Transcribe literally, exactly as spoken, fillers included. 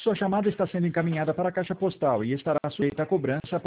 Sua chamada está sendo encaminhada para a caixa postal e estará sujeita a cobrança